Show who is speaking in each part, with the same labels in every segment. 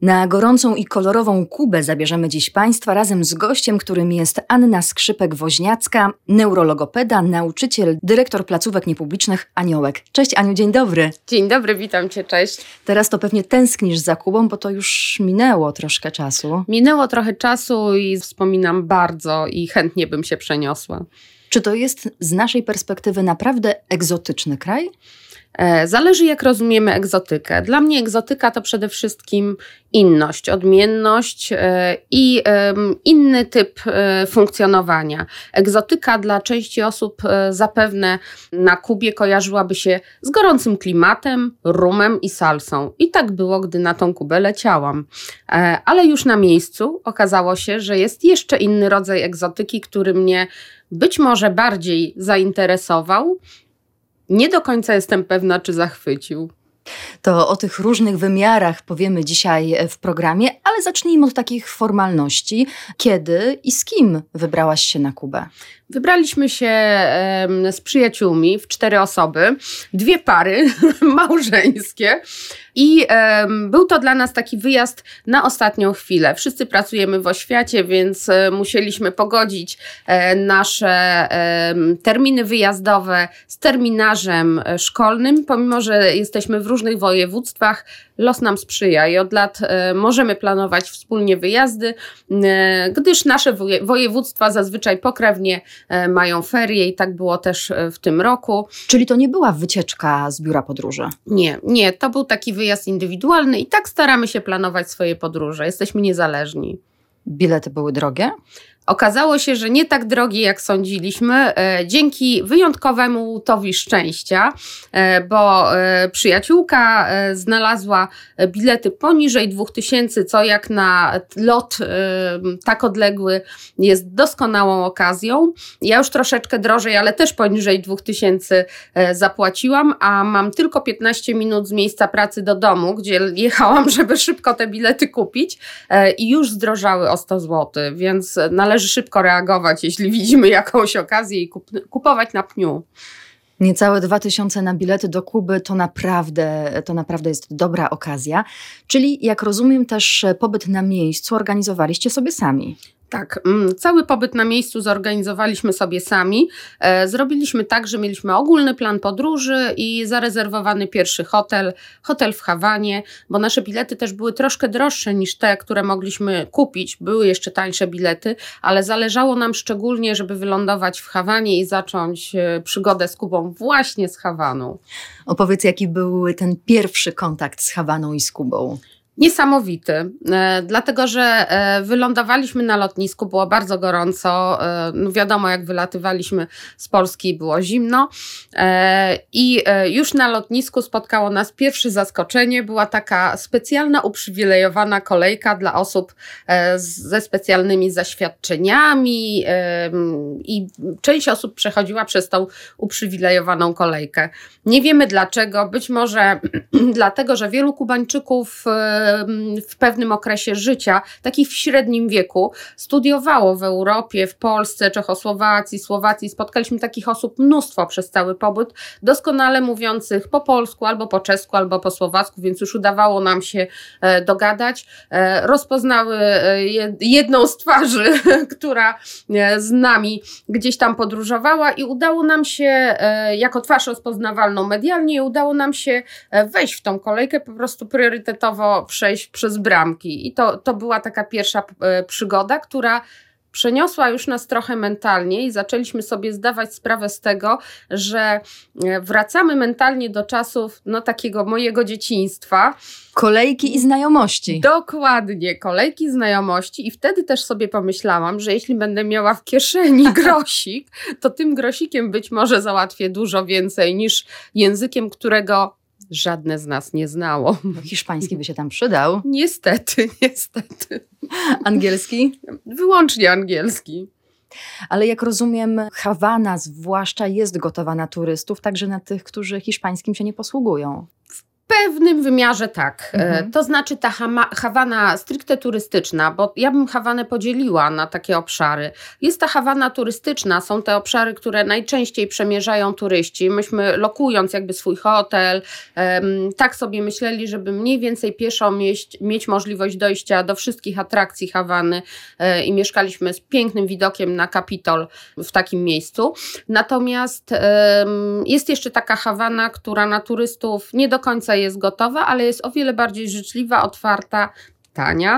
Speaker 1: Na gorącą i kolorową Kubę zabierzemy dziś Państwa razem z gościem, którym jest Anna Skrzypek-Woźniacka, neurologopeda, nauczyciel, dyrektor placówek niepublicznych Aniołek. Cześć Aniu, dzień dobry.
Speaker 2: Dzień dobry, witam Cię, cześć.
Speaker 1: Teraz to pewnie tęsknisz za Kubą, bo to już minęło troszkę czasu.
Speaker 2: Minęło trochę czasu i wspominam bardzo i chętnie bym się przeniosła.
Speaker 1: Czy to jest z naszej perspektywy naprawdę egzotyczny kraj?
Speaker 2: Zależy, jak rozumiemy egzotykę. Dla mnie egzotyka to przede wszystkim inność, odmienność i inny typ funkcjonowania. Egzotyka dla części osób zapewne na Kubie kojarzyłaby się z gorącym klimatem, rumem i salsą. I tak było, gdy na tą Kubę leciałam. Ale już na miejscu okazało się, że jest jeszcze inny rodzaj egzotyki, który mnie być może bardziej zainteresował. Nie do końca jestem pewna, czy zachwycił.
Speaker 1: To o tych różnych wymiarach powiemy dzisiaj w programie, ale zacznijmy od takich formalności. Kiedy i z kim wybrałaś się na Kubę?
Speaker 2: Wybraliśmy się z przyjaciółmi w 4 osoby, 2 pary małżeńskie i był to dla nas taki wyjazd na ostatnią chwilę. Wszyscy pracujemy w oświacie, więc musieliśmy pogodzić nasze terminy wyjazdowe z terminarzem szkolnym. Pomimo że jesteśmy w różnych województwach, los nam sprzyja i od lat możemy planować wspólnie wyjazdy, gdyż nasze województwa zazwyczaj pokrewnie mają ferie i tak było też w tym roku.
Speaker 1: Czyli to nie była wycieczka z biura podróży?
Speaker 2: Nie, to był taki wyjazd indywidualny i tak staramy się planować swoje podróże. Jesteśmy niezależni.
Speaker 1: Bilety były drogie?
Speaker 2: Okazało się, że nie tak drogie, jak sądziliśmy, dzięki wyjątkowemu łutowi szczęścia, bo przyjaciółka znalazła bilety poniżej 2000, co jak na lot tak odległy jest doskonałą okazją. Ja już troszeczkę drożej, ale też poniżej 2000 zapłaciłam, a mam tylko 15 minut z miejsca pracy do domu, gdzie jechałam, żeby szybko te bilety kupić i już zdrożały o 100 zł, więc należy szybko reagować, jeśli widzimy jakąś okazję i kupować na pniu.
Speaker 1: Niecałe 2000 na bilety do Kuby to naprawdę jest dobra okazja. Czyli jak rozumiem też pobyt na miejscu organizowaliście sobie sami.
Speaker 2: Tak, cały pobyt na miejscu zorganizowaliśmy sobie sami. Zrobiliśmy tak, że mieliśmy ogólny plan podróży i zarezerwowany pierwszy hotel w Hawanie, bo nasze bilety też były troszkę droższe niż te, które mogliśmy kupić. Były jeszcze tańsze bilety, ale zależało nam szczególnie, żeby wylądować w Hawanie i zacząć przygodę z Kubą właśnie z Hawaną.
Speaker 1: Opowiedz, jaki był ten pierwszy kontakt z Hawaną i z Kubą?
Speaker 2: Niesamowity, dlatego że wylądowaliśmy na lotnisku, było bardzo gorąco, no wiadomo jak wylatywaliśmy z Polski było zimno i już na lotnisku spotkało nas pierwsze zaskoczenie, była taka specjalna uprzywilejowana kolejka dla osób ze specjalnymi zaświadczeniami i część osób przechodziła przez tą uprzywilejowaną kolejkę. Nie wiemy dlaczego, być może dlatego, że wielu Kubańczyków w pewnym okresie życia, takich w średnim wieku, studiowało w Europie, w Polsce, Czechosłowacji, Słowacji. Spotkaliśmy takich osób mnóstwo przez cały pobyt, doskonale mówiących po polsku, albo po czesku, albo po słowacku, więc już udawało nam się dogadać. Rozpoznały jedną z twarzy, która z nami gdzieś tam podróżowała i udało nam się, jako twarz rozpoznawalną medialnie, udało nam się wejść w tą kolejkę, po prostu priorytetowo przejść przez bramki. I to była taka pierwsza przygoda, która przeniosła już nas trochę mentalnie i zaczęliśmy sobie zdawać sprawę z tego, że wracamy mentalnie do czasów takiego mojego dzieciństwa.
Speaker 1: Kolejki i znajomości.
Speaker 2: Dokładnie, kolejki znajomości i wtedy też sobie pomyślałam, że jeśli będę miała w kieszeni grosik, to tym grosikiem być może załatwię dużo więcej niż językiem, którego żadne z nas nie znało.
Speaker 1: Hiszpański by się tam przydał.
Speaker 2: Niestety.
Speaker 1: Angielski?
Speaker 2: Wyłącznie angielski.
Speaker 1: Ale jak rozumiem, Hawana zwłaszcza jest gotowa na turystów, także na tych, którzy hiszpańskim się nie posługują.
Speaker 2: W pewnym wymiarze tak. To znaczy ta Hawana stricte turystyczna, bo ja bym Hawanę podzieliła na takie obszary. Jest ta Hawana turystyczna, są te obszary, które najczęściej przemierzają turyści. Myśmy lokując jakby swój hotel, tak sobie myśleli, żeby mniej więcej pieszo mieć możliwość dojścia do wszystkich atrakcji Hawany i mieszkaliśmy z pięknym widokiem na Kapitol w takim miejscu. Natomiast jest jeszcze taka Hawana, która na turystów nie do końca jest gotowa, ale jest o wiele bardziej życzliwa, otwarta, tania,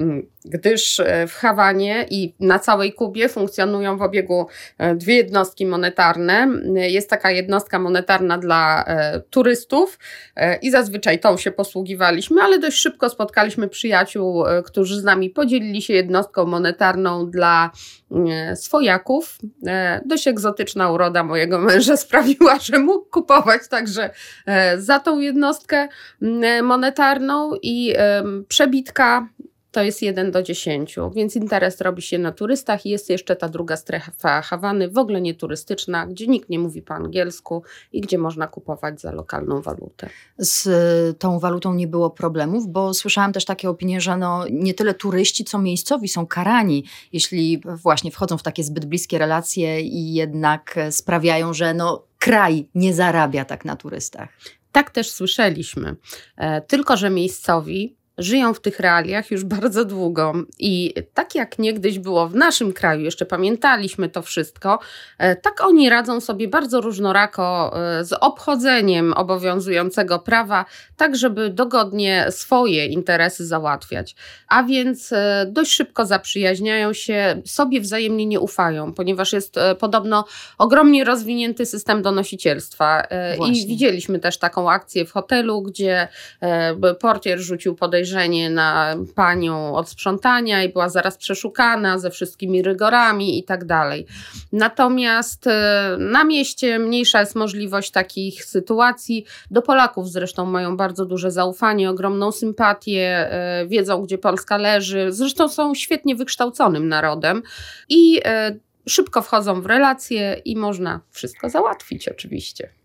Speaker 2: gdyż w Hawanie i na całej Kubie funkcjonują w obiegu dwie jednostki monetarne. Jest taka jednostka monetarna dla turystów i zazwyczaj tą się posługiwaliśmy, ale dość szybko spotkaliśmy przyjaciół, którzy z nami podzielili się jednostką monetarną dla swojaków. Dość egzotyczna uroda mojego męża sprawiła, że mógł kupować także za tą jednostkę monetarną i przebitka to jest 1:10, więc interes robi się na turystach i jest jeszcze ta druga strefa Hawany, w ogóle nie turystyczna, gdzie nikt nie mówi po angielsku i gdzie można kupować za lokalną walutę.
Speaker 1: Z tą walutą nie było problemów, bo słyszałam też takie opinie, że nie tyle turyści, co miejscowi są karani, jeśli właśnie wchodzą w takie zbyt bliskie relacje i jednak sprawiają, że kraj nie zarabia tak na turystach.
Speaker 2: Tak też słyszeliśmy, tylko że miejscowi żyją w tych realiach już bardzo długo i tak jak niegdyś było w naszym kraju, jeszcze pamiętaliśmy to wszystko, tak oni radzą sobie bardzo różnorako z obchodzeniem obowiązującego prawa, tak żeby dogodnie swoje interesy załatwiać. A więc dość szybko zaprzyjaźniają się, sobie wzajemnie nie ufają, ponieważ jest podobno ogromnie rozwinięty system donosicielstwa.
Speaker 1: Właśnie.
Speaker 2: I widzieliśmy też taką akcję w hotelu, gdzie portier rzucił podejrzenie na panią od sprzątania i była zaraz przeszukana ze wszystkimi rygorami i tak dalej. Natomiast na mieście mniejsza jest możliwość takich sytuacji. Do Polaków zresztą mają bardzo duże zaufanie, ogromną sympatię, wiedzą, gdzie Polska leży. Zresztą są świetnie wykształconym narodem i szybko wchodzą w relacje i można wszystko załatwić oczywiście.